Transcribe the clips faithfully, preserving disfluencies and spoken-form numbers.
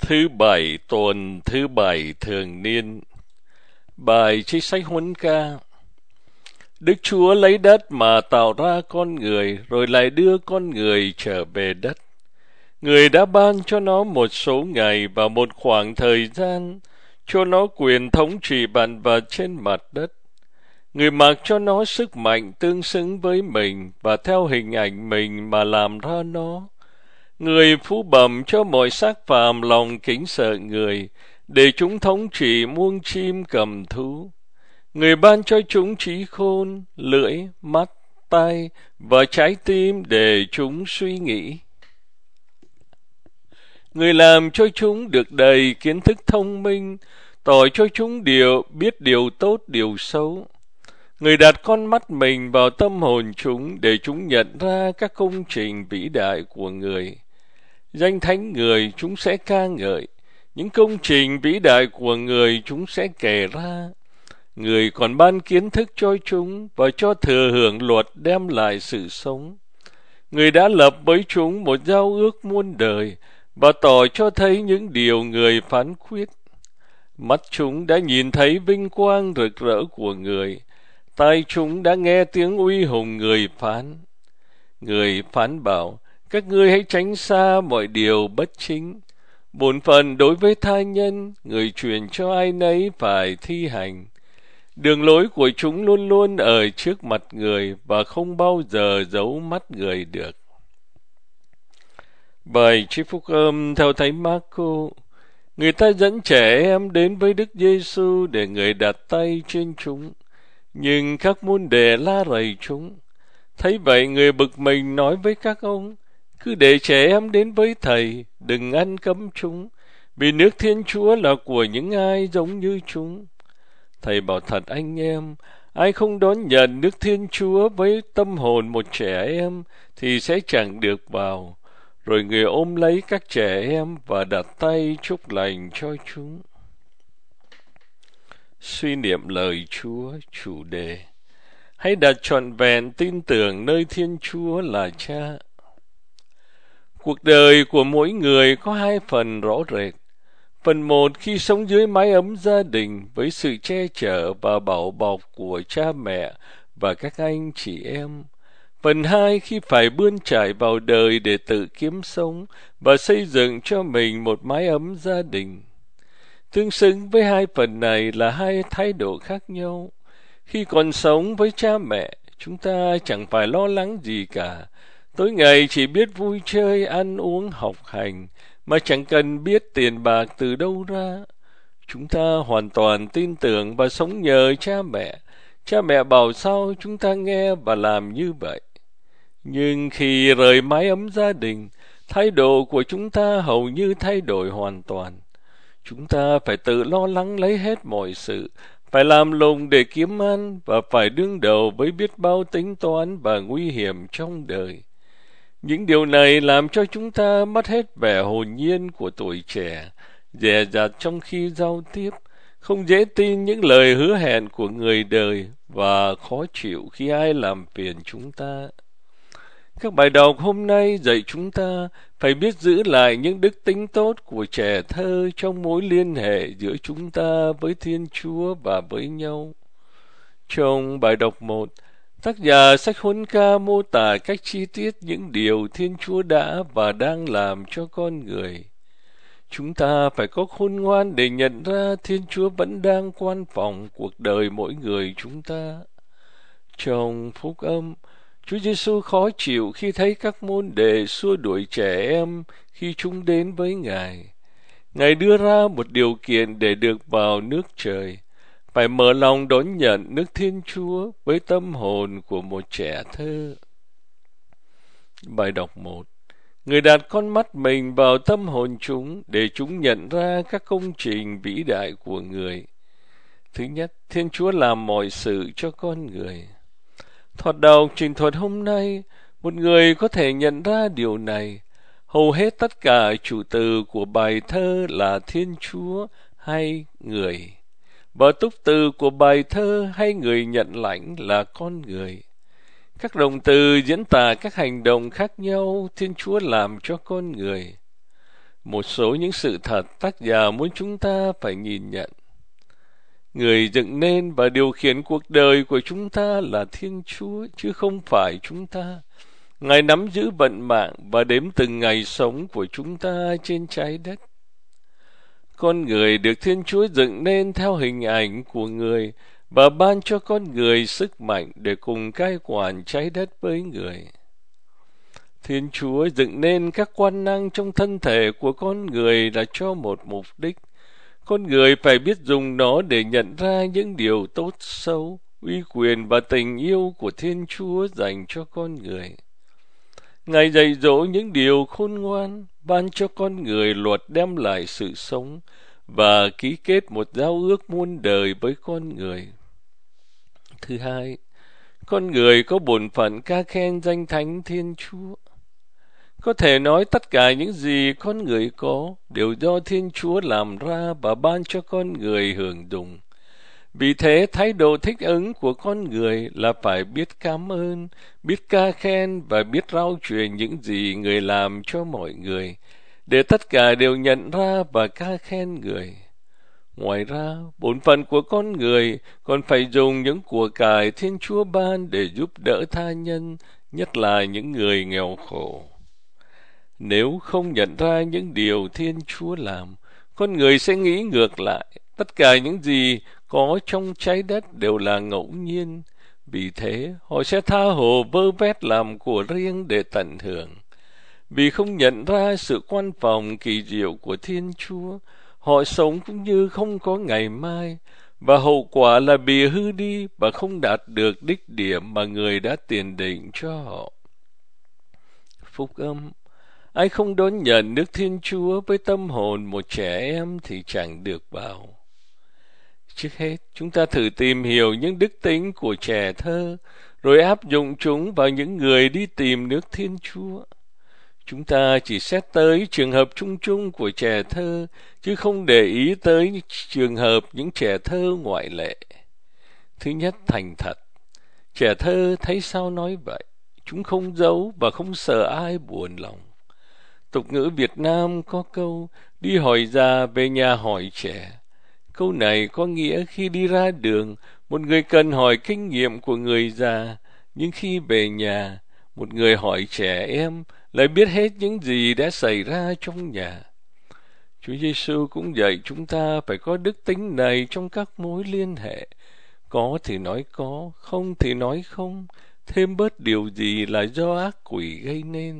Thứ bảy tuần thứ bảy thường niên. Bài trích sách Huấn Ca. Đức Chúa lấy đất mà tạo ra con người, rồi lại đưa con người trở về đất. Người đã ban cho nó một số ngày và một khoảng thời gian, cho nó quyền thống trị vạn vật trên mặt đất. Người mặc cho nó sức mạnh tương xứng với mình và theo hình ảnh mình mà làm ra nó. Người phú bẩm cho mọi xác phàm lòng kính sợ người, để chúng thống trị muôn chim cầm thú. Người ban cho chúng trí khôn, lưỡi, mắt, tai và trái tim để chúng suy nghĩ. Người làm cho chúng được đầy kiến thức thông minh, tỏ cho chúng điều biết điều tốt điều xấu. Người đặt con mắt mình vào tâm hồn chúng, để chúng nhận ra các công trình vĩ đại của người. Danh thánh người chúng sẽ ca ngợi, những công trình vĩ đại của người chúng sẽ kể ra. Người còn ban kiến thức cho chúng và cho thừa hưởng luật đem lại sự sống. Người đã lập với chúng một giao ước muôn đời và tỏ cho thấy những điều người phán quyết. Mắt chúng đã nhìn thấy vinh quang rực rỡ của người, tai chúng đã nghe tiếng uy hùng người phán. Người phán bảo: các ngươi hãy tránh xa mọi điều bất chính. Bổn phận đối với tha nhân, người truyền cho ai nấy phải thi hành. Đường lối của chúng luôn luôn ở trước mặt người và không bao giờ giấu mắt người được. Bài trích phúc âm theo Thánh Mác-cô. Người ta dẫn trẻ em đến với Đức Giê-xu để người đặt tay trên chúng, nhưng các môn đệ la rầy chúng. Thấy vậy, người bực mình nói với các ông: cứ để trẻ em đến với thầy, đừng ngăn cấm chúng, vì nước Thiên Chúa là của những ai giống như chúng. Thầy bảo thật anh em, ai không đón nhận nước Thiên Chúa với tâm hồn một trẻ em thì sẽ chẳng được vào. Rồi người ôm lấy các trẻ em và đặt tay chúc lành cho chúng. Suy niệm lời Chúa. Chủ đề: hãy đặt trọn vẹn tin tưởng nơi Thiên Chúa là Cha. Cuộc đời của mỗi người có hai phần rõ rệt. Phần một khi sống dưới mái ấm gia đình với sự che chở và bảo bọc của cha mẹ và các anh chị em. Phần hai khi phải bươn trải vào đời để tự kiếm sống và xây dựng cho mình một mái ấm gia đình. Tương xứng với hai phần này là hai thái độ khác nhau. Khi còn sống với cha mẹ, chúng ta chẳng phải lo lắng gì cả. Tối ngày chỉ biết vui chơi, ăn uống, học hành, mà chẳng cần biết tiền bạc từ đâu ra. Chúng ta hoàn toàn tin tưởng và sống nhờ cha mẹ. Cha mẹ bảo sao chúng ta nghe và làm như vậy. Nhưng khi rời mái ấm gia đình, thái độ của chúng ta hầu như thay đổi hoàn toàn. Chúng ta phải tự lo lắng lấy hết mọi sự, phải làm lụng để kiếm ăn và phải đương đầu với biết bao tính toán và nguy hiểm trong đời. Những điều này làm cho chúng ta mất hết vẻ hồn nhiên của tuổi trẻ, dè dặt trong khi giao tiếp, không dễ tin những lời hứa hẹn của người đời và khó chịu khi ai làm phiền chúng ta. Các bài đọc hôm nay dạy chúng ta phải biết giữ lại những đức tính tốt của trẻ thơ trong mối liên hệ giữa chúng ta với Thiên Chúa và với nhau. Trong bài đọc một, tác giả sách Huấn Ca mô tả cách chi tiết những điều Thiên Chúa đã và đang làm cho con người. Chúng ta phải có khôn ngoan để nhận ra Thiên Chúa vẫn đang quan phòng cuộc đời mỗi người chúng ta. Trong phúc âm, Chúa Giêsu khó chịu khi thấy các môn đệ xua đuổi trẻ em khi chúng đến với Ngài. Ngài đưa ra một điều kiện để được vào nước trời, phải mở lòng đón nhận nước Thiên Chúa với tâm hồn của một trẻ thơ. Bài đọc một. Người đặt con mắt mình vào tâm hồn chúng để chúng nhận ra các công trình vĩ đại của người. Thứ nhất, Thiên Chúa làm mọi sự cho con người. Thoạt đầu trình thuật hôm nay, một người có thể nhận ra điều này. Hầu hết tất cả chủ từ của bài thơ là Thiên Chúa hay người, và túc từ của bài thơ hay người nhận lãnh là con người. Các động từ diễn tả các hành động khác nhau Thiên Chúa làm cho con người. một số những sự thật tác giả muốn chúng ta phải nhìn nhận. Người dựng nên và điều khiển cuộc đời của chúng ta là Thiên Chúa, chứ không phải chúng ta. Ngài nắm giữ vận mạng và đếm từng ngày sống của chúng ta trên trái đất. Con người được Thiên Chúa dựng nên theo hình ảnh của người và ban cho con người sức mạnh để cùng cai quản trái đất với người. Thiên Chúa dựng nên các quan năng trong thân thể của con người là cho một mục đích. Con người phải biết dùng nó để nhận ra những điều tốt xấu, uy quyền và tình yêu của Thiên Chúa dành cho con người. Ngài dạy dỗ những điều khôn ngoan, ban cho con người luật đem lại sự sống và ký kết một giao ước muôn đời với con người. Thứ hai, con người có bổn phận ca khen danh thánh Thiên Chúa. Có thể nói tất cả những gì con người có đều do Thiên Chúa làm ra và ban cho con người hưởng dụng. Vì thế, thái độ thích ứng của con người là phải biết cảm ơn, biết ca khen và biết rao truyền những gì người làm cho mọi người, để tất cả đều nhận ra và ca khen người. Ngoài ra, bổn phận của con người còn phải dùng những của cải Thiên Chúa ban để giúp đỡ tha nhân, nhất là những người nghèo khổ. Nếu không nhận ra những điều Thiên Chúa làm, con người sẽ nghĩ ngược lại, tất cả những gì có trong trái đất đều là ngẫu nhiên. Vì thế, họ sẽ tha hồ vơ vét làm của riêng để tận hưởng. Vì không nhận ra sự quan phòng kỳ diệu của Thiên Chúa, họ sống cũng như không có ngày mai, và hậu quả là bị hư đi và không đạt được đích điểm mà người đã tiền định cho họ. Phúc âm: ai không đón nhận nước Thiên Chúa với tâm hồn một trẻ em thì chẳng được vào. Trước hết, chúng ta thử tìm hiểu những đức tính của trẻ thơ, rồi áp dụng chúng vào những người đi tìm nước Thiên Chúa. Chúng ta chỉ xét tới trường hợp chung chung của trẻ thơ, chứ không để ý tới trường hợp những trẻ thơ ngoại lệ. Thứ nhất, thành thật. Trẻ thơ thấy sao nói vậy. Chúng không giấu và không sợ ai buồn lòng. Tục ngữ Việt Nam có câu đi hỏi già về nhà hỏi trẻ. Câu này có nghĩa khi đi ra đường, một người cần hỏi kinh nghiệm của người già, nhưng khi về nhà, một người hỏi trẻ em lại biết hết những gì đã xảy ra trong nhà. Chúa Giêsu cũng dạy chúng ta phải có đức tính này trong các mối liên hệ. Có thì nói có, không thì nói không, thêm bớt điều gì là do ác quỷ gây nên.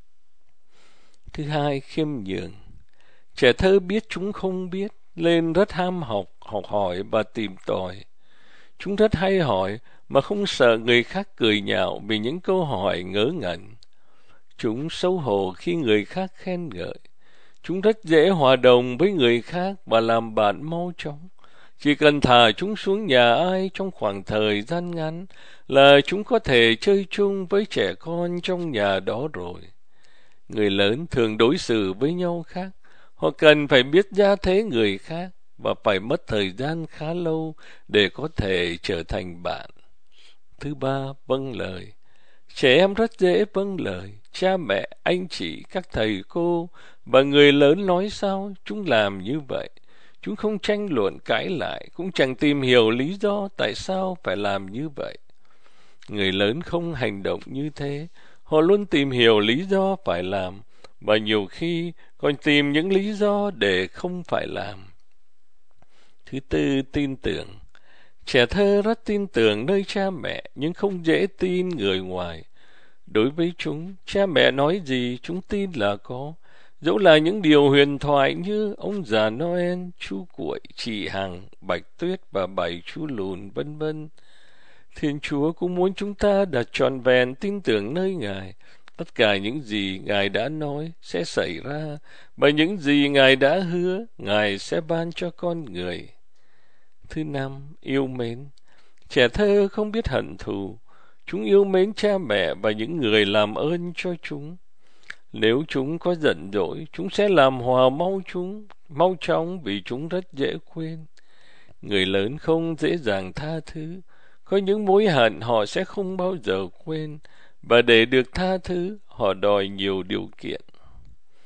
Thứ hai, khiêm nhường. Trẻ thơ biết chúng không biết, nên rất ham học, học hỏi và tìm tòi. Chúng rất hay hỏi mà không sợ người khác cười nhạo vì những câu hỏi ngớ ngẩn. Chúng xấu hổ khi người khác khen ngợi. Chúng rất dễ hòa đồng với người khác và làm bạn mau chóng. Chỉ cần thả chúng xuống nhà ai trong khoảng thời gian ngắn là chúng có thể chơi chung với trẻ con trong nhà đó rồi. Người lớn thường đối xử với nhau khác. Họ cần phải biết gia thế người khác và phải mất thời gian khá lâu để có thể trở thành bạn. Thứ ba, vâng lời. Trẻ em rất dễ vâng lời. Cha mẹ, anh chị, các thầy cô và người lớn nói sao, chúng làm như vậy. Chúng không tranh luận cãi lại, cũng chẳng tìm hiểu lý do tại sao phải làm như vậy. Người lớn không hành động như thế. Họ luôn tìm hiểu lý do phải làm, và nhiều khi còn tìm những lý do để không phải làm. Thứ tư, tin tưởng. Trẻ thơ rất tin tưởng nơi cha mẹ, nhưng không dễ tin người ngoài. Đối với chúng, cha mẹ nói gì chúng tin là có, dẫu là những điều huyền thoại như ông già Noel, chú Cuội, chị Hằng, Bạch Tuyết và bảy chú lùn, vân vân. Thiên Chúa cũng muốn chúng ta đặt trọn vẹn tin tưởng nơi Ngài. Tất cả những gì Ngài đã nói sẽ xảy ra, và những gì Ngài đã hứa, Ngài sẽ ban cho con người. Thứ năm, yêu mến. Trẻ thơ không biết hận thù. Chúng yêu mến cha mẹ và những người làm ơn cho chúng. Nếu chúng có giận dỗi, chúng sẽ làm hòa mau chúng, mau chóng vì chúng rất dễ quên. Người lớn không dễ dàng tha thứ. Có những mối hận họ sẽ không bao giờ quên, và để được tha thứ, họ đòi nhiều điều kiện.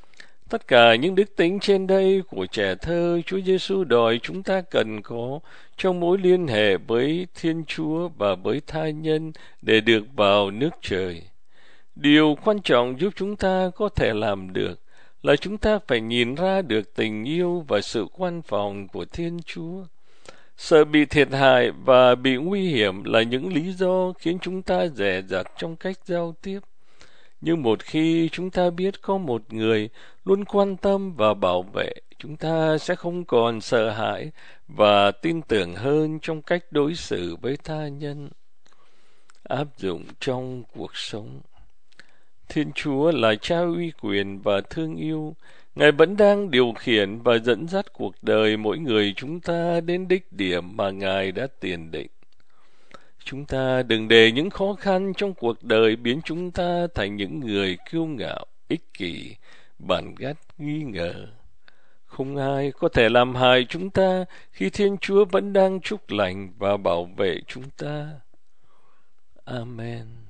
Tất cả những đức tính trên đây của trẻ thơ, Chúa Giêsu đòi chúng ta cần có trong mối liên hệ với Thiên Chúa và với tha nhân để được vào nước trời. Điều quan trọng giúp chúng ta có thể làm được là chúng ta phải nhìn ra được tình yêu và sự quan phòng của Thiên Chúa. Sợ bị thiệt hại và bị nguy hiểm là những lý do khiến chúng ta dè dặt trong cách giao tiếp. Nhưng một khi chúng ta biết có một người luôn quan tâm và bảo vệ, chúng ta sẽ không còn sợ hãi và tin tưởng hơn trong cách đối xử với tha nhân. Áp dụng trong cuộc sống. Thiên Chúa là Cha uy quyền và thương yêu. Ngài vẫn đang điều khiển và dẫn dắt cuộc đời mỗi người chúng ta đến đích điểm mà Ngài đã tiền định. Chúng ta đừng để những khó khăn trong cuộc đời biến chúng ta thành những người kiêu ngạo, ích kỷ, bản gắt, nghi ngờ. Không ai có thể làm hại chúng ta khi Thiên Chúa vẫn đang chúc lành và bảo vệ chúng ta. Amen.